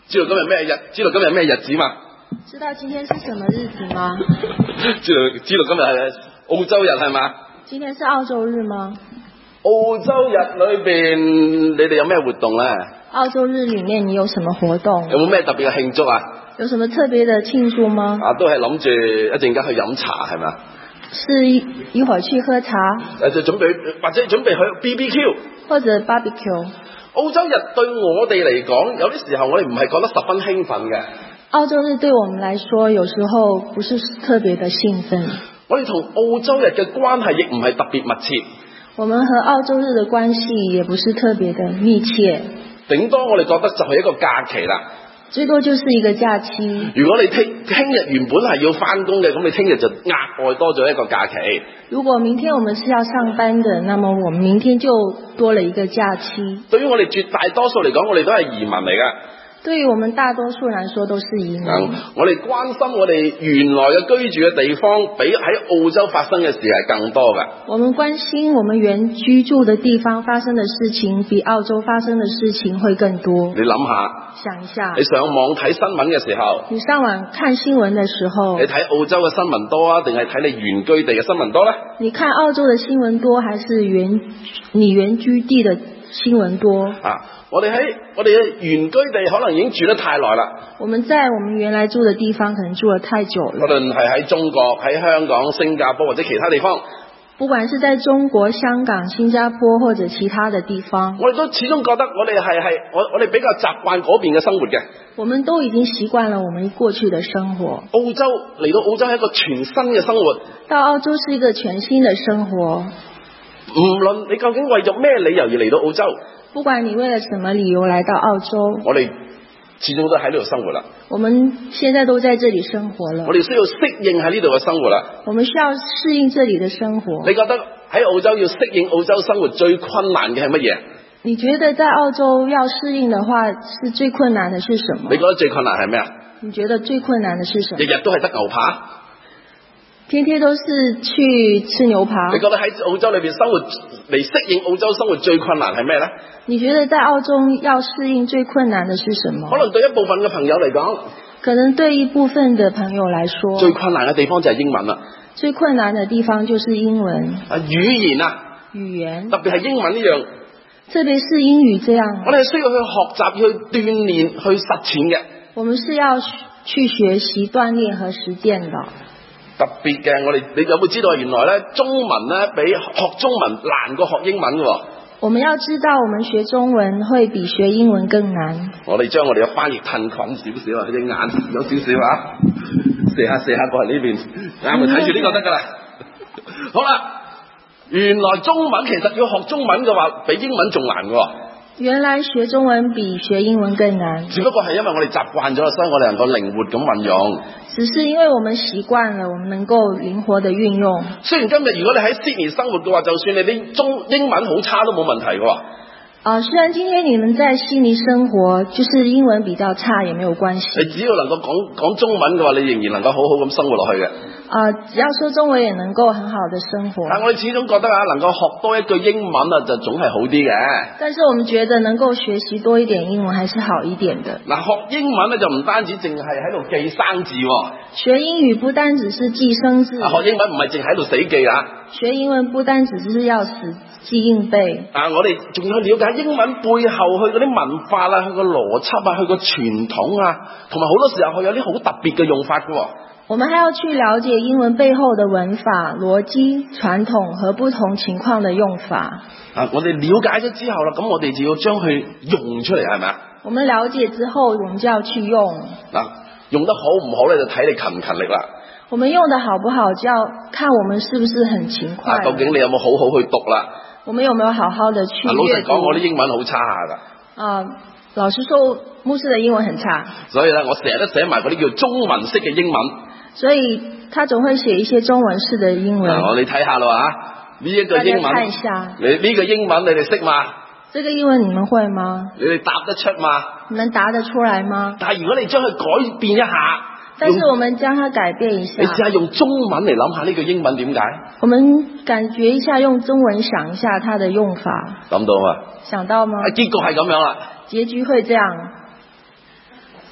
知道今日咩日子嘛？ 知道今天是什麼日子嗎？ 知道今日係澳洲日係嘛？ 今天是澳洲日嗎？ 澳洲日裏邊你哋有咩活動咧？ 澳洲日裡面你有什麼活動？ 有冇咩特別嘅慶祝啊？ 有什麼特別的慶祝嗎？ 都係諗住一陣間去飲茶係咪？ 是一會兒去喝茶， 就準備去 BBQ 或者 barbecue。 澳洲日對我哋嚟講，有啲時候我哋唔係覺得十分興奮嘅。 澳洲日對我們來說，有時候不是特別的興奮。 我哋同澳洲日嘅關係亦唔係特別密切。 我們和澳洲日的關係也不是特別的密切。 頂多我哋覺得就係一個假期啦。 最多就是一個假期。 如果你聽日原本係要返工嘅，咁你聽日就額外多咗一個假期。 如果明天我們是要上班的，那麼我們明天就多了一個假期。 對於我哋絕大多數嚟講，我哋都係移民嚟㗎。 對於我們大多數人來說都是移民。 我哋關心我哋原來嘅居住嘅地方，比喺澳洲發生嘅事係更多㗎。 我們關心我們原居住的地方發生的事情，比澳洲發生的事情會更多。 你諗下， 想一下， 你上網睇新聞嘅時候， 你上網看新聞的時候， 你睇澳洲嘅新聞多啊，定係睇你原居地嘅新聞多呢？ 你看澳洲的新聞多，還是你原居地的新聞多？ 我哋嘅原居地可能已經住得太耐啦。 我們在我們原來住的地方可能住得太久了。 無論係喺中國、喺香港、新加坡或者其他地方， 不管是在中國、香港、新加坡或者其他的地方， 我哋都始終覺得我哋比較習慣嗰邊嘅生活嘅。 我們都已經習慣了我們過去的生活。 嚟到澳洲係一個全新嘅生活。 到澳洲是一個全新的生活。 無論你究竟為咗咩理由而嚟到澳洲， 不管你為了什麼理由來到澳洲， 我哋始終都喺呢度生活啦。 我們現在都在這裡生活了。 我哋需要適應喺呢度嘅生活啦。 我們需要適應這裡的生活。 你覺得喺澳洲要適應澳洲生活最困難嘅係乜嘢？ 你覺得在澳洲要適應的話，是最困難的是什麼？ 你覺得最困難係咩啊？ 你覺得最困難的是什麼？ 日日都係得牛扒， 天天都是去吃牛扒。 你覺得喺澳洲裏邊生活嚟適應澳洲生活最困難係咩呢？ 你覺得在澳洲要適應最困難的是什麼？ 可能對一部分嘅朋友嚟講， 可能對一部分的朋友來說， 最困難嘅地方就係英文啦。 最困難的地方就是英文。 語言，特別係英文呢樣， 特別是英語這樣， 我哋係需要去學習、去鍛鍊、去實踐嘅。 我們是要去學習、鍛鍊和實踐的。 特別嘅，你有冇知道原來咧中文咧比學中文難過學英文嘅？ 我們要知道，我們學中文會比學英文更難。 我哋將我哋嘅翻譯褪近少少啊，隻眼有少少啊，射下過嚟呢邊，眼咪睇住呢個得噶啦。好啦，原來中文其實要學中文嘅話，比英文仲難嘅。 原來學中文比學英文更難， 只不過係因為我哋習慣咗，所以我哋能夠靈活咁運用。 只是因為我們習慣了，我們能夠靈活地運用。 雖然今日如果你喺 Sydney 生活嘅話，就算你啲英文好差都冇問題嘅。 雖然今天你們在悉尼生活，就是英文比較差也沒有關係。 你只要能夠講中文嘅話，你仍然能夠好好咁生活落去嘅。 只要說中文也能夠很好的生活。 但我哋始終覺得能夠學多一句英文就總係好啲嘅。 但是我們覺得能夠學習多一點英文還是好一點的。 學英文就唔單止淨係喺度記生字。 學英語不單只是記生字。 學英文唔係淨喺度死記啊。 學英文不單只是要死記硬背。 我哋仲要了解英文背後佢嗰啲文化啦，佢個邏輯啊，佢個傳統啊，同埋好多時候佢有啲好特別嘅用法嘅。 我們還要去了解英文背後的文法、邏輯、傳統和不同情況的用法。 我哋了解咗之後啦，咁我哋就要將佢用出嚟，係咪啊？ 我們了解之後，我們就要去用。 用得好唔好咧，就睇你勤唔勤力啦。 我們用得好不好，就要看我們是不是很勤快。 究竟你有冇好好去讀啦？ 我們有沒有好好的去閱讀？ 老實講，我啲英文好差下噶。 老實說，牧師的英文很差。 所以咧，我成日都寫埋嗰啲叫中文式嘅英文。 所以他總會寫一些中文式的英文。 我哋睇下啦呢一個英文， 看一下。 你呢個英文你哋識嘛？ 這個英文你們會嗎？ 你哋答得出嘛？ 你們答得出來嗎？ 但係如果你將佢改變一下， 但是我們將它改變一下。 你試下用中文嚟諗下呢個英文點解？ 我們感覺一下，用中文想一下它的用法。 諗到嘛？ 想到嗎？ 結局係咁樣啦。 結局會這樣。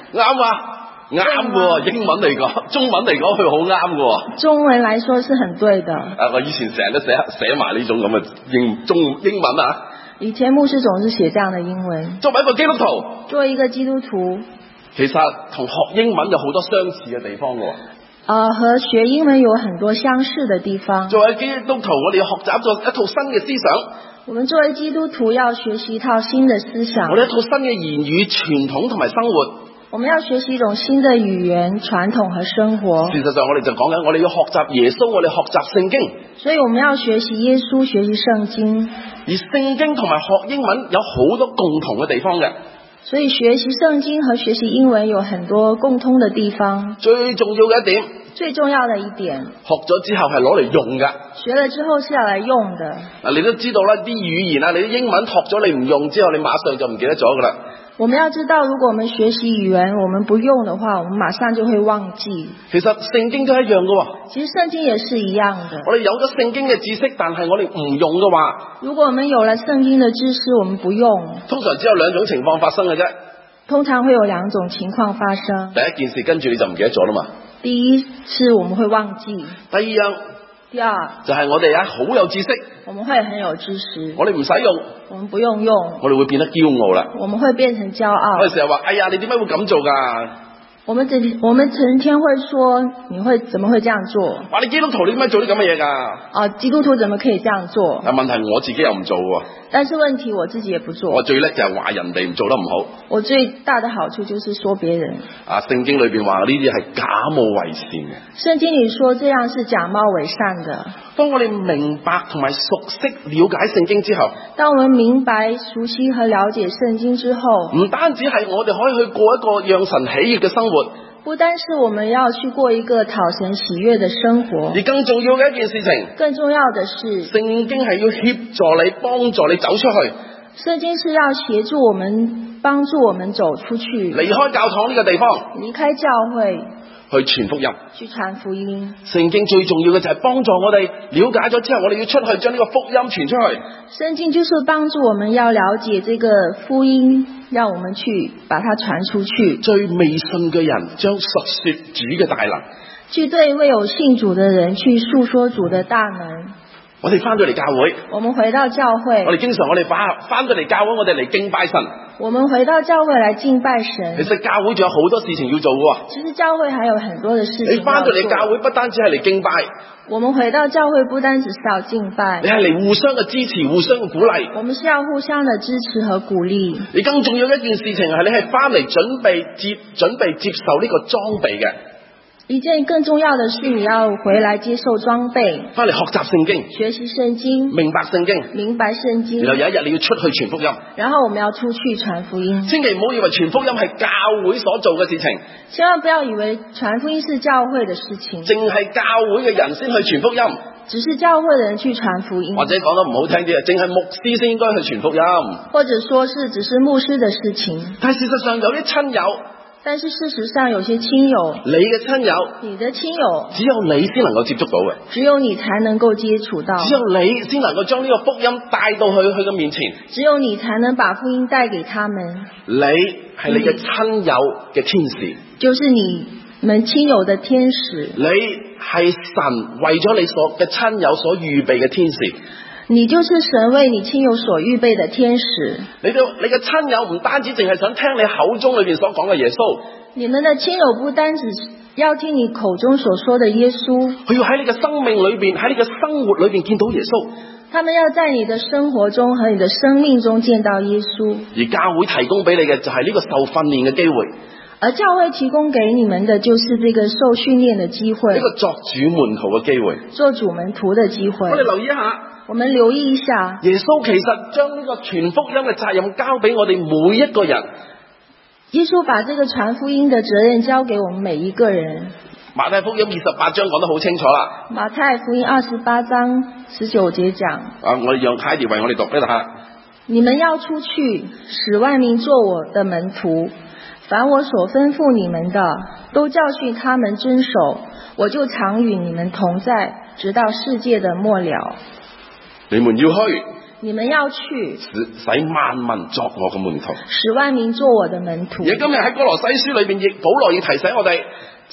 啱啊，啱喎，英文嚟講，中文嚟講佢好啱喎。 中文來說是很對的。 我以前成日都寫埋呢種咁嘅英文啊。 以前牧師總是寫這樣的英文。 作為一個基督徒， 作為一個基督徒， 其實同學英文有好多相似嘅地方喎。 和學英文有很多相似的地方。 作為基督徒，我哋要學習一套新嘅思想。 我們作為基督徒要學習一套新的思想。 我哋一套新嘅言語傳統同埋生活。 我們要學習一種新的語言傳統和生活。 事實上，我哋就講緊我哋要學習耶穌，我哋學習聖經。 所以我們要學習耶穌，學習聖經。 而聖經同埋學英文有好多共同嘅地方嘅。 所以學習聖經和學習英文有很多共通的地方。 最重要嘅一點， 最重要的一點， 學咗之後係攞嚟用㗎。 學了之後是要來用的。 你都知道啦，啲語言啊，你啲英文學咗你唔用之後，你馬上就唔記得咗㗎啦。 我們要知道，如果我們學習語言，我們不用的話，我們馬上就會忘記。 其實聖經都一樣㗎喎。 其實聖經也是一樣的。 我哋有咗聖經嘅知識，但係我哋唔用嘅話， 如果我們有了聖經的知識，我們不用，通常只有兩種情況發生嘅啫。 通常會有兩種情況發生。 第一件事跟住你就唔記得咗啦嘛。 第一是我們會忘記。第二就係我哋好有知識， 我們會很有知識， 我哋唔使用， 我們不用， 我哋會變得驕傲啦。 我們會變成驕傲。 我哋成日話，哎呀，你點解會咁做㗎？ 我們成天會說，怎麼會這樣做？ 話你基督徒你點解做啲咁嘅嘢㗎？ 基督徒怎麼可以這樣做？ 但問題我自己又唔做喎。 但是問題我自己也不做。 我最叻就係話人哋唔做得唔好。 我最大的好處就是說別人。 聖經裏邊話呢啲係假冒為善嘅。 聖經裏說這樣是假冒為善的。 當我哋明白同埋熟悉了解聖經之後， 當我們明白、熟悉和了解聖經之後， 唔單止係我哋可以去過一個讓神喜悅嘅生活。 不單是我們要去過一個討神喜悅的生活， 而更重要嘅一件事情， 更重要的是， 聖經係要協助你、幫助你走出去。 聖經是要協助我們、幫助我們走出去， 離開教堂呢個地方， 離開教會， 去傳福音， 去傳福音。 聖經最重要嘅就係幫助我哋了解咗之後，我哋要出去將呢個福音傳出去。 聖經就是幫助我們要了解這個福音，讓我們去把它傳出去。 最未信嘅人將述說主嘅大能， 去對未有信主的人去述說主的大能。 我哋翻到嚟教會， 我們回到教會， 我哋經常翻到嚟教會，我哋嚟敬拜神。 我們回到教會來敬拜神。 其實教會仲有好多事情要做嘅。 其實教會還有很多的事情要做。 你翻到嚟教會不單止係嚟敬拜， 我們回到教會不單只是要敬拜， 你係嚟互相嘅支持、互相嘅鼓勵。 我們是要互相的支持和鼓勵。 你更重要嘅一件事情係你係翻嚟準備接受呢個裝備嘅。 一件更重要的是，你要回來接受裝備， 翻嚟學習聖經， 學習聖經， 明白聖經， 明白聖經。 然後有一日你要出去傳福音， 然後我們要出去傳福音。 千祈唔好以為傳福音係教會所做嘅事情， 千萬不要以為傳福音是教會的事情， 淨係教會嘅人先去傳福音， 只是教會的人去傳福音， 或者講得唔好聽啲啊，淨係牧師先應該去傳福音， 或者說是只是牧師的事情。 但事實上有啲親友， 但是事實上有些親友， 你嘅親友， 你的親友， 只有你先能夠接觸到嘅， 只有你才能夠接觸到， 只有你先能夠將呢個福音帶到去佢嘅面前， 只有你才能把福音帶給他們。 你係你嘅親友嘅天使， 就是你們親友的天使， 你係神為咗你所嘅親友所預備嘅天使。 你就是神為你親友所預備的天使。 你嘅親友唔單止淨係想聽你口中裏邊所講嘅耶穌， 你們的親友不單止要聽你口中所說的耶穌， 佢要喺你嘅生命裏邊，喺你嘅生活裏邊見到耶穌。 他們要在你的生活中和你的生命中見到耶穌。 而教會提供俾你嘅就係呢個受訓練嘅機會， 而教會提供給你們的就是這個受訓練的機會， 呢個作主門徒嘅機會， 做主門徒的機會。 我哋留意一下。 我們留意一下， 耶穌其實將呢個傳福音嘅責任交俾我哋每一個人。 耶穌把這個傳福音的責任交給我們每一個人。 馬太福音28章講得好清楚啦。 馬太福音28章19節講， 我哋讓海迪為我哋讀呢下。 你們要出去，使萬民做我的門徒，凡我所吩咐你們的，都教訓他們遵守，我就常與你們同在，直到世界的末了。 你們要去， 你們要去， 使萬民作我嘅門徒。 使萬民做我的門徒。 而今日喺哥羅西書裏邊，亦保羅亦提醒我哋，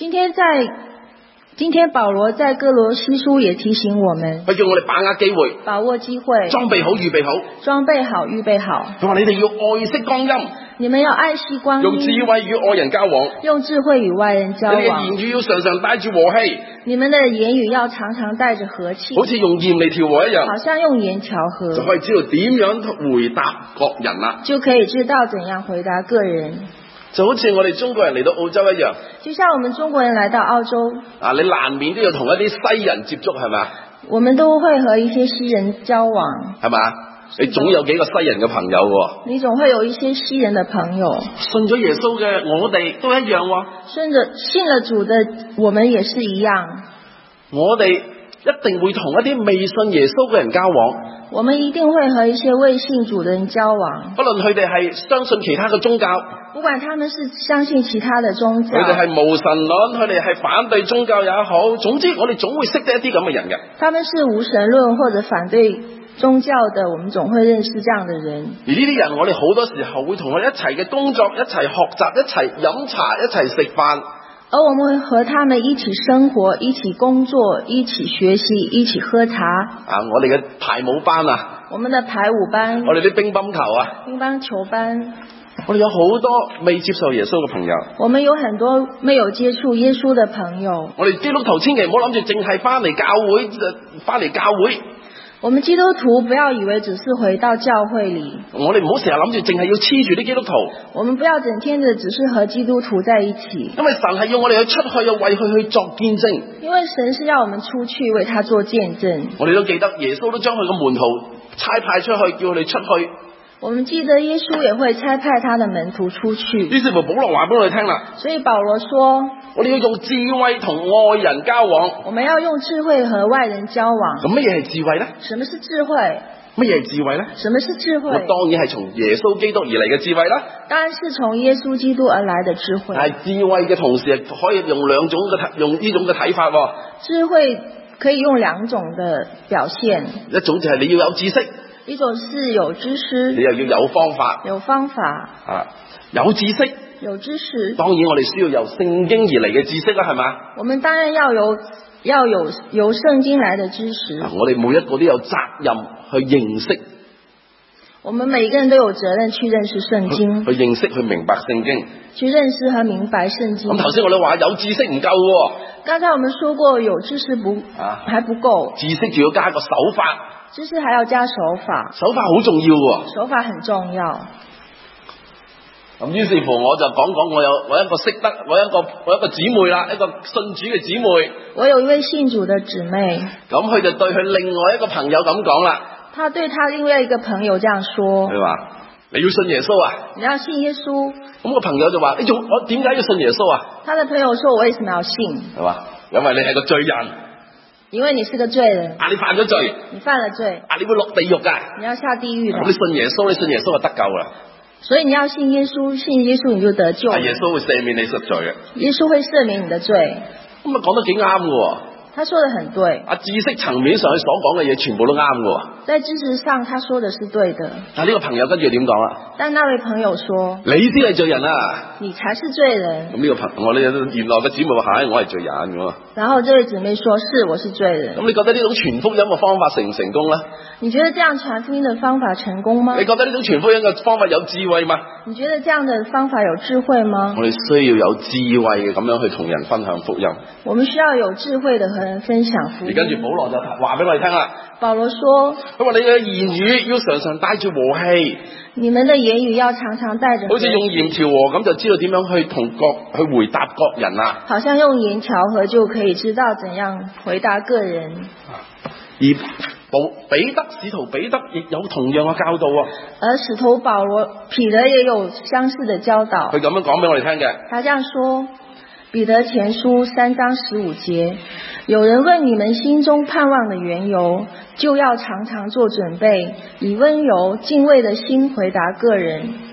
今天保羅在哥羅西書也提醒我們， 佢叫我哋把握機會， 把握機會， 裝備好預備好。 裝備好預備好。 佢話你哋要愛惜光陰， 你們要愛惜光陰， 用智慧與愛人交往， 用智慧與外人交往。 你嘅言語要常常帶住和氣， 你們的言語要常常帶着和氣， 好似用鹽嚟調和一樣， 好像用鹽調和， 就可以知道點樣回答各人啦。 就可以知道怎樣回答個人。 就好似我哋中國人嚟到澳洲一樣， 就像我們中國人來到澳洲， 你難免都要同一啲西人接觸，係咪？ 我們都會和一些西人交往， 係嘛？你總有幾個西人嘅朋友喎， 你總會有一些西人的朋友。 信咗耶穌嘅我哋都一樣喎， 信了主的我們也是一樣。 我哋一定會同一啲未信耶穌嘅人交往， 我們一定會和一些未信主的人交往， 不論佢哋係相信其他嘅宗教， 不管他們是相信其他的宗教， 佢哋係無神論，佢哋係反對宗教也好，總之我哋總會識得一啲咁嘅人嘅。 他們是無神論或者反對宗教的，我們總會認識這樣的人。 而呢啲人我哋好多時候會同佢哋一齊嘅工作，一齊學習，一齊飲茶，一齊食飯。 而我們會和他們一起生活，一起工作，一起學習，一起喝茶。 我哋嘅排舞班啊， 我們的排舞班， 我哋啲乒乓球啊， 乒乓球班， 我哋有好多未接受耶穌嘅朋友。 我們有很多沒有接觸耶穌的朋友。 我哋基督徒千祈唔好諗住淨係翻嚟教會。 我們基督徒不要以為只是回到教會裏， 我哋唔好成日諗住淨係要黐住啲基督徒。 我們不要整天的只是和基督徒在一起， 因為神係要我哋去出去，要為佢去作見證。 因為神是要我們出去為他做見證。 我哋都記得耶穌都將佢嘅門徒差派出去，叫佢哋出去。 我們記得耶穌也會差派他的門徒出去。 於是乎保羅話俾我哋聽啦， 所以保羅說， 我哋要用智慧同愛人交往。 我們要用智慧和外人交往。 咁乜嘢係智慧呢？ 什麼是智慧？ 乜嘢係智慧呢？ 什麼是智慧？ 當然係從耶穌基督而嚟嘅智慧啦。 當然是從耶穌基督而來的智慧。 但係智慧嘅同時可以用呢種嘅睇法。 智慧可以用兩種的表現， 一種就係你要有知識， 一種是有知識， 你又要有方法。 有方法有知識， 有知識。當然我哋需要由聖經而嚟嘅知識啦，係嘛？ 我們當然要有聖經來的知識。 我哋每一個都有責任去認識。 我們每一個人都有責任去認識聖經， 去認識去明白聖經， 去認識和明白聖經。 咁頭先我哋話有知識唔夠喎。 剛才我們說過有知識還不夠， 知識仲要加個手法， 知識還要加手法， 手法好重要喎。 手法很重要。 咁於是乎我就講我一個識得我一個姊妹啦，一個信主嘅姊妹。我有一位信主嘅姊妹，咁佢就對佢另外一個朋友咁講啦。 他對他另外一個朋友這樣說： 佢話你要信耶穌啊？ 你要信耶穌。 咁個朋友就話我點解要信耶穌啊？ 他的朋友說：我為什麼要信？ 係嘛？因為你係個罪人。 因為你是個罪人。 你犯咗罪。 你犯了罪。 你會落地獄噶。 你要下地獄的。 你信耶穌就得救啦。 所以你要信耶穌，信耶穌你就得救。 耶穌會赦免你贖罪嘅。 耶穌會赦免你的罪。 咁啊講得幾啱嘅。 他說得很對。 知識層面上佢所講嘅嘢全部都啱嘅。 在知識上，他說的是對的。 但呢個朋友跟住點講啦？ 但那位朋友說： 你先係罪人啊！ 你才是罪人。 咁呢個我哋原來嘅姊妹話：我係罪人咁。 然後這位姊妹說：是，我是罪人。 咁你覺得呢種傳福音嘅方法成唔成功呢？ 你覺得這樣傳福音的方法成功嗎？ 你覺得呢種傳福音嘅方法有智慧嗎？ 你覺得這樣的方法有智慧嗎？ 我哋需要有智慧嘅咁樣去同人分享福音。 我們需要有智慧的和人分享福音。 而跟住保羅就話俾我哋聽啦。 保羅說： 佢話你嘅言語要常常帶住和氣。 你們的言語要常常帶着和氣。 好似用鹽調和咁，就知道點樣去回答各人啦。 好像用鹽調和就可以知道怎樣回答個人。 而使徒彼得亦有同樣嘅教導啊。 而使徒彼得也有相似的教導。 佢咁樣講俾我哋聽嘅。 他這樣說：彼得前書3章15節，有人問你們心中盼望的緣由，就要常常做準備，以溫柔敬畏的心回答個人。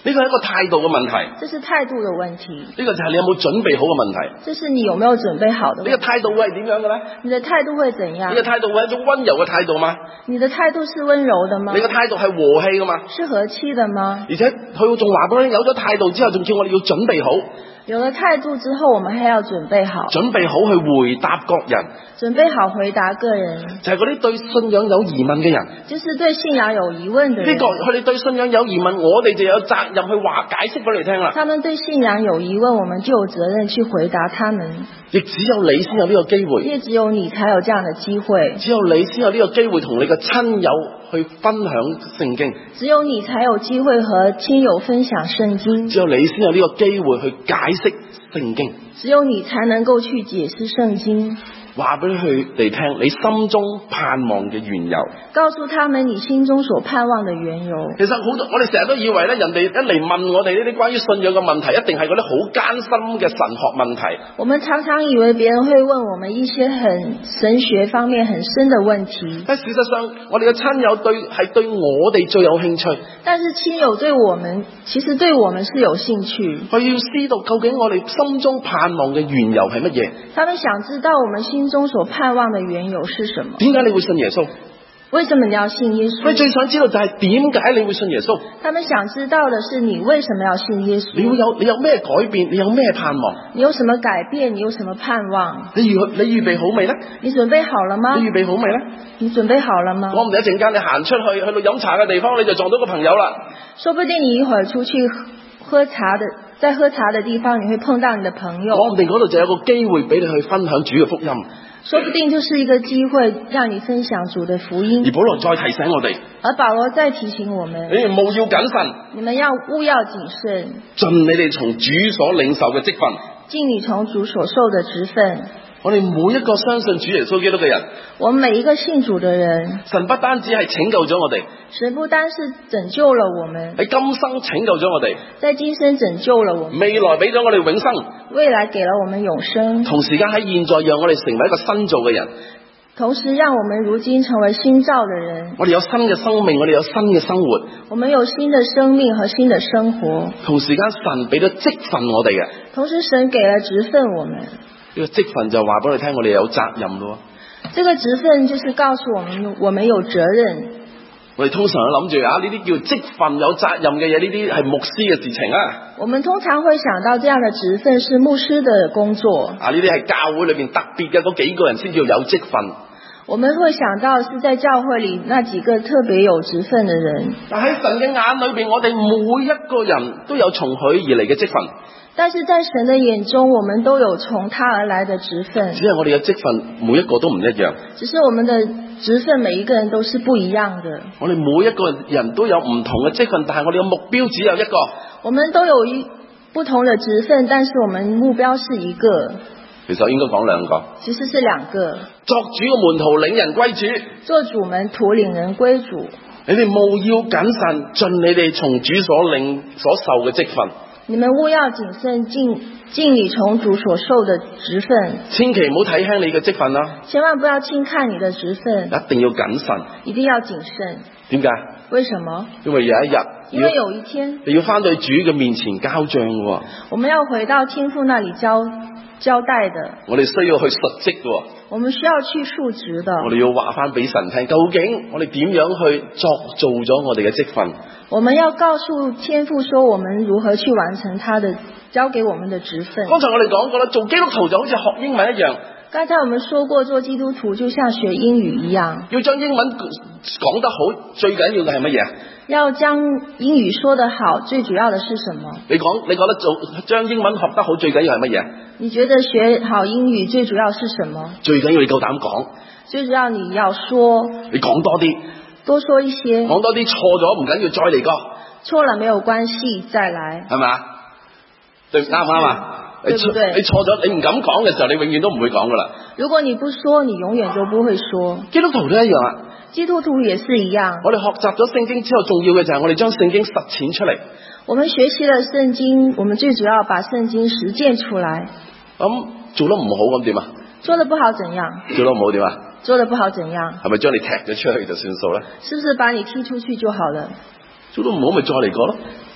呢個係一個態度嘅問題， 這是態度的問題， 呢個就係你有冇準備好嘅問題。 這是你有沒有準備好的問題。 你嘅態度會係點樣嘅咧？ 你的態度會怎你樣？ 嘅態度會係一種溫柔嘅態度嗎？ 你的態度是溫柔的嗎你？嘅態度係和氣噶嘛？ 是和氣的嗎？ 而且佢仲話俾我哋有咗態度之後，仲叫我哋要準備好， 有了態度之後，我們還要準備好， 準備好去回答各人， 準備好回答個人， 就係嗰啲對信仰有疑問嘅人。 就是對信仰有疑問的人。 呢個佢哋對信仰有疑問，我哋就有責任去話解釋俾你聽啦。 他們對信仰有疑問，我們就有責任去回答他們。 亦只有你先有呢個機會， 也只有你才有這樣的機會， 只有你先有呢個機會同你嘅親友去分享聖經， 只有你才有機會和親友分享聖經， 只有你先有呢個機會去解釋聖經， 只有你才能夠去解釋聖經。 話俾佢哋聽你心中盼望嘅緣由， 告訴他們你心中所盼望的緣由。 其實好多我哋成日都以為咧，人哋一嚟問我哋呢啲關於信仰嘅問題，一定係嗰啲好艱深嘅神學問題。 我們常常以為別人會問我們一些很神學方面很深的問題， 但事實上，我哋嘅親友係對我哋最有興趣。 但是親友對我們其實對我們是有興趣， 佢要知道究竟我哋心中盼望嘅緣由係乜嘢？ 他們想知道我們心中所盼望的緣由是什麼？ 點解你會信耶穌？ 為什麼你要信耶穌？ 佢最想知道就係點解你會信耶穌？ 他們想知道的是你為什麼要信耶穌？ 你有咩改變？你有咩盼望？ 你有什麼改變？你有什麼盼望？ 你預備好未呢？ 你準備好了嗎？ 你預備好未呢？ 你準備好了嗎？ 我唔定一陣間你行出去到飲茶嘅地方，你就撞到個朋友啦。 說不定你一會兒出去在喝茶的地方，你會碰到你的朋友。 我唔定嗰度就有個機會俾你去分享主嘅福音。 說不定就是一個機會讓你分享主的福音。 而保羅再提醒我哋， 而保羅再提醒我們， 你哋務要謹慎， 你們務要謹慎， 盡你哋從主所領受嘅職分， 盡你從主所受的職分。 我哋每一個相信主耶穌基督嘅人， 我們每一個信主的人， 神不單止係拯救咗我哋， 神不單是拯救了我們， 喺今生拯救咗我哋， 在今生拯救了我們， 未來俾咗我哋永生， 未來給了我們永生， 同時間喺現在讓我哋成為一個新造嘅人， 同時讓我們如今成為新造的人。 我哋有新嘅生命，我哋有新嘅生活， 我們有新的生命和新的生活。 同時間神俾咗職分我哋嘅， 同時神給了職分我們。 呢個職分就話俾你聽，我哋有責任咯。 這個職分就是告訴我們有責任。 我哋通常都諗住呢啲叫職分有責任嘅嘢，呢啲係牧師嘅事情啊。 我們通常會想到這樣的職分是牧師的工作。 呢啲係教會裏邊特別嘅嗰幾個人先叫有職分。 我們會想到是在教會裏那幾個特別有職分的人。 但喺神嘅眼裏邊，我哋每一個人都有從佢而嚟嘅職分。 但是在神的眼中，我們都有從他而來的職分。 只係我哋嘅職分每一個都唔一樣。 只是我們的職分每一個人都是不一樣的。 我哋每一個人都有唔同嘅職分，但係我哋嘅目標只有一個。 我們都有不同的職分，但是我們目標是一個。 其實應該講兩個。 其實是兩個。 作主嘅門徒，領人歸主。 做主門徒，領人歸主。 你哋務要謹慎，盡你哋從主所受嘅職分。 你們務要謹慎，盡你從主所受的職分。 千祈唔好睇輕你嘅職分啦。 千萬不要輕看你的職分。 一定要謹慎。 一定要謹慎。 點解？ 為什麼？ 因為有一日， 因為有一天你要翻到主嘅面前交賬嘅。 我們要回到天父那裏交代的。 我哋需要去述職嘅。 我們需要去述職的。 我哋要話翻俾神聽，究竟我哋點樣去做咗我哋嘅職分？ 我們要告訴天父說，我們如何去完成他的交給我們的職分。 剛才我哋講過啦，做基督徒就好似學英文一樣。 剛才我們說過，做基督徒就像學英語一樣。 要將英文講得好，最緊要嘅係乜嘢？ 要將英語說得好，最主要的是什麼？ 你覺得將英文學得好，最緊要係乜嘢？ 你覺得學好英語最主要是什麼？ 最緊要你夠膽講。 最主要你要說。 你講多啲。 多說一些。 講多啲，錯咗唔緊要，再嚟過。 錯了沒有關係，再來。 係咪？對，啱唔啱啊？ 對不對？ 你錯咗，你唔敢講嘅時候，你永遠都唔會講噶啦。 如果你不說，你永遠都不會說。 基督徒都一樣啊。 基督徒也是一樣。 我哋學習咗聖經之後，重要嘅就係我哋將聖經實踐出嚟。 我們學習了聖經，我們最主要把聖經實踐出來。 咁做得唔好咁點啊？ 做得不好怎樣？ 做得唔好點啊？ 做得不好怎樣？ 係咪將你踢咗出去就算數咧？ 是不是把你踢出去就好了？ 做得唔好咪再嚟過咯？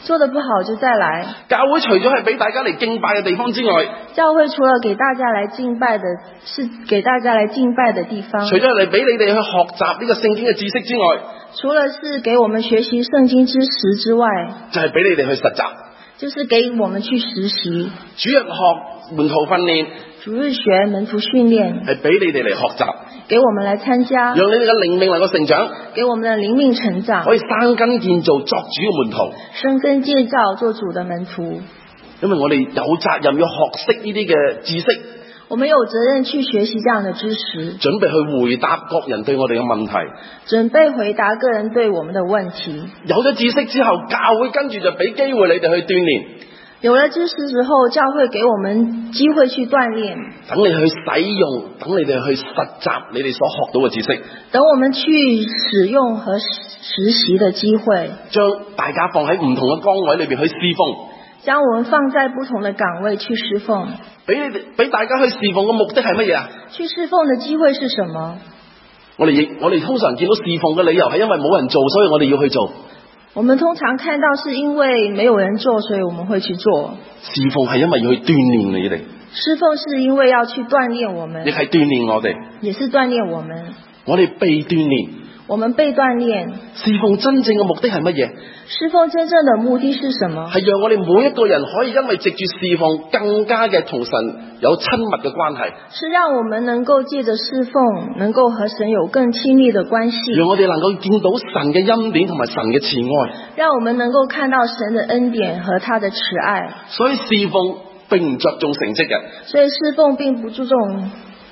做得不好就再來。 教會除咗係俾大家嚟敬拜嘅地方之外， 教會除了給大家來敬拜的，是給大家來敬拜的地方。 除咗係嚟俾你哋去學習呢個聖經嘅知識之外， 除了是給我們學習聖經知識之外， 就係俾你哋去實習， 就是給我們去實習。 主日學門徒訓練， 主日學門徒訓練係俾你哋嚟學習， 給我們來參加， 讓你哋嘅靈命能夠成長， 給我們的靈命成長， 可以生根建造作主嘅門徒。 生根建造做主的門徒。 因為我哋有責任要學識呢啲嘅知識， 我們有責任去學習這樣的知識， 準備去回答各人對我哋嘅問題。 準備回答個人對我們的問題。 有咗知識之後，教會跟住就俾機會你哋去鍛煉。 有了知識之後，教會給我們機會去鍛煉， 等你去使用，等你哋去實習你哋所學到嘅知識， 等我們去使用和實習的機會， 將大家放喺唔同嘅崗位裏邊去侍奉， 將我們放在不同的崗位去侍奉。 俾大家去侍奉嘅目的係乜嘢啊？ 去侍奉的機會是什麼？ 我哋通常見到侍奉嘅理由係因為冇人做，所以我哋要去做。 我們通常看到是因為沒有人做，所以我們會去做。 侍奉係因為要去鍛煉你哋。 侍奉是因為要去鍛煉我們， 亦係鍛煉我哋。 也是鍛煉我們。 我哋被鍛煉。 我們被鍛煉。 侍奉真正嘅目的係乜嘢？ 侍奉真正的目的是什麼？ 係讓我哋每一個人可以因為藉住侍奉，更加嘅同神有親密嘅關係。 是讓我們能夠借着侍奉，能夠和神有更親密的關係。 讓我哋能夠見到神嘅恩典同埋神嘅慈愛。 讓我們能夠看到神的恩典和他的慈愛。 所以侍奉並唔着重成績嘅。 所以侍奉並不注重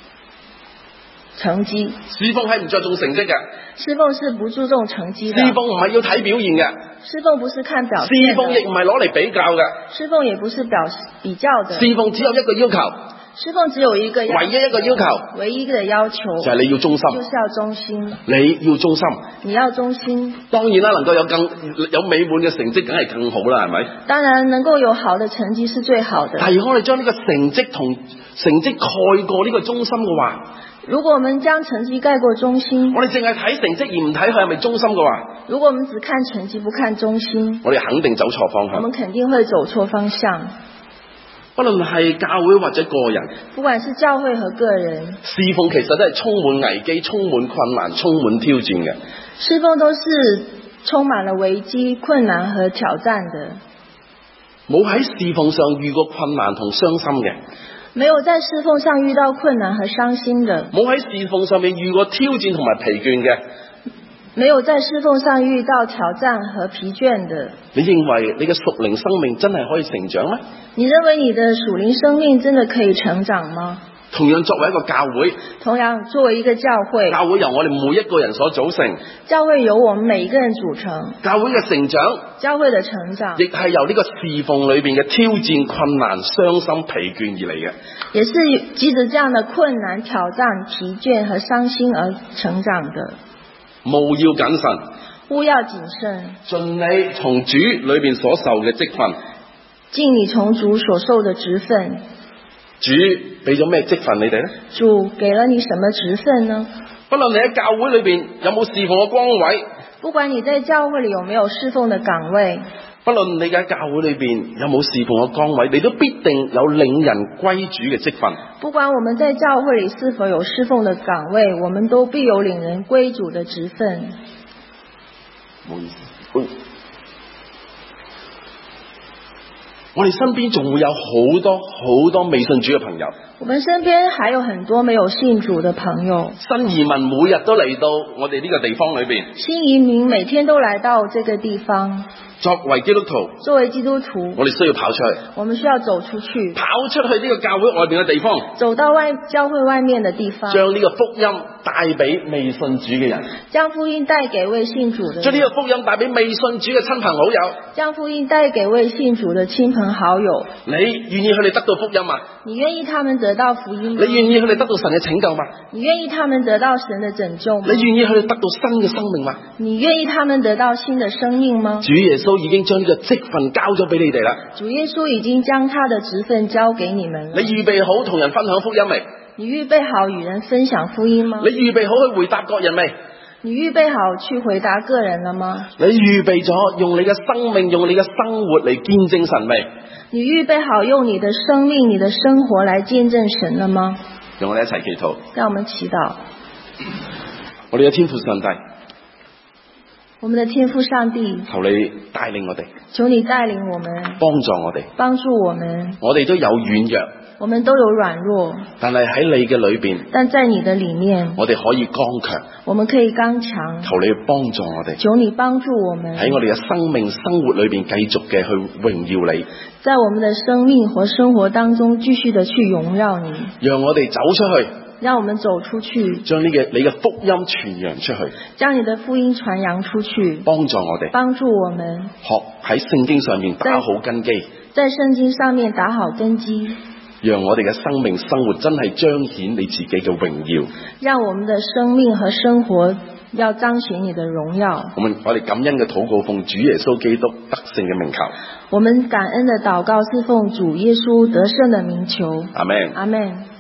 成績。 侍奉係唔着重成績嘅。 侍奉是不注重成績的。 侍奉唔係要睇表現嘅。 侍奉不是看表現。 侍奉亦唔係攞嚟比較嘅。 侍奉也不是比較的。 侍奉只有一個要求。 侍奉只有一個要求。 唯一一個要求。 唯一的要求就係你要忠心。 就是要忠心。 你要忠心。 你要忠心。當然啦，能夠有美滿嘅成績，梗係更好啦，係咪？ 當然，能夠有好的成績是最好的。 但係我哋將呢個成績蓋過呢個忠心嘅話， 如果我們將成績蓋過忠心， 我哋淨係睇成績而唔睇佢係咪忠心嘅話， 如果我們只看成績不看忠心， 我哋肯定走錯方向。 我們肯定會走錯方向。 不論係教會或者個人， 不管是教會和個人， 侍奉其實都係充滿危機、充滿困難、充滿挑戰嘅。 侍奉都是充滿了危機、困難和挑戰的。 冇喺侍奉上遇過困難同傷心嘅。 沒有在侍奉上遇到困難和傷心的。 冇喺侍奉上面遇過挑戰同埋疲倦嘅。 沒有在侍奉上遇到挑戰和疲倦的。 你認為你嘅屬靈生命真係可以成長嗎？ 你認為你的屬靈生命真的可以成長嗎？ 同樣作為一個教會， 同樣作為一個教會， 教會由我哋每一個人所組成， 教會由我們每一個人組成， 教會嘅成長， 教會的成長， 亦係由呢個侍奉裏邊嘅挑戰、困難、傷心、疲倦而嚟嘅， 也是藉着這樣的困難、挑戰、疲倦和傷心而成長的。 務要謹慎， 務要謹慎， 盡你從主裏邊所受嘅職分， 盡你從主所受的職分。 主俾咗咩職分你哋呢？ 主給了你什麼職分呢？ 不論你喺教會裏邊有冇侍奉嘅崗位， 不管你在教會裏有沒有侍奉的崗位， 不論你喺教會裏邊有冇侍奉嘅崗位，你都必定有領人歸主嘅職分。 不管我們在教會裏是否有侍奉的崗位，我們都必有領人歸主的職分。 唔好意思，我哋身邊仲會有好多未信主嘅朋友。 我們身邊還有很多沒有信主的朋友。 新移民每日都嚟到我哋呢個地方裏邊。 新移民每天都來到這個地方。 作為基督徒，我哋需要跑出去。 我們需要走出去， 跑出去呢個教會外邊嘅地方， 走到教會外面的地方， 將呢個福音帶俾未信主嘅人， 將福音帶給未信主的人， 將呢個福音帶俾未信主嘅親朋好友， 將福音帶給未信主的親朋好友。 你願意佢哋得到福音嗎？ 你願意他們得到福音嗎？ 你願意佢哋得到神嘅拯救嗎？ 你願意他們得到神的拯救嗎？ 你願意佢哋得到新嘅生命嗎？ 你願意他們得到新的生命嗎？ 主耶穌已經將呢個職份交咗俾你哋啦。 主耶穌已經將他的職份交給你們了。 你預備好同人分享福音未？ 你預備好與人分享福音嗎？ 你預備好去回答各人未？ 你預備好去回答個人了嗎？ 你預備咗用你嘅生命、用你嘅生活嚟見證神未？ 你預備好用你的生命、你的生活來見證神了嗎？ 讓我哋一齊祈禱。 讓我們祈禱。 我哋嘅天父上帝， 我們的天父上帝， 求你帶領我哋， 求你帶領我們， 幫助我哋。 幫助我們。 我哋都有軟弱， 我們都有軟弱， 但係喺你嘅裏邊， 但在你的裡面， 我哋可以剛強。 我們可以剛強。 求你幫助我哋， 求你幫助我們喺我哋嘅生命生活裏邊繼續嘅去榮耀你， 在我們的生命和生活當中繼續的去榮耀你， 讓我哋走出去， 讓我們走出去， 將你嘅福音傳揚出去， 將你的福音傳揚出去， 幫助我哋， 幫助我們學喺聖經上面打好根基， 在聖經上面打好根基， 讓我哋嘅生命生活真係彰顯你自己嘅榮耀， 讓我們的生命和生活要彰顯你的榮耀。 我哋感恩嘅禱告奉主耶穌基督得勝嘅名求， 我們感恩的禱告是奉主耶穌得勝的名求。 阿們。 阿們。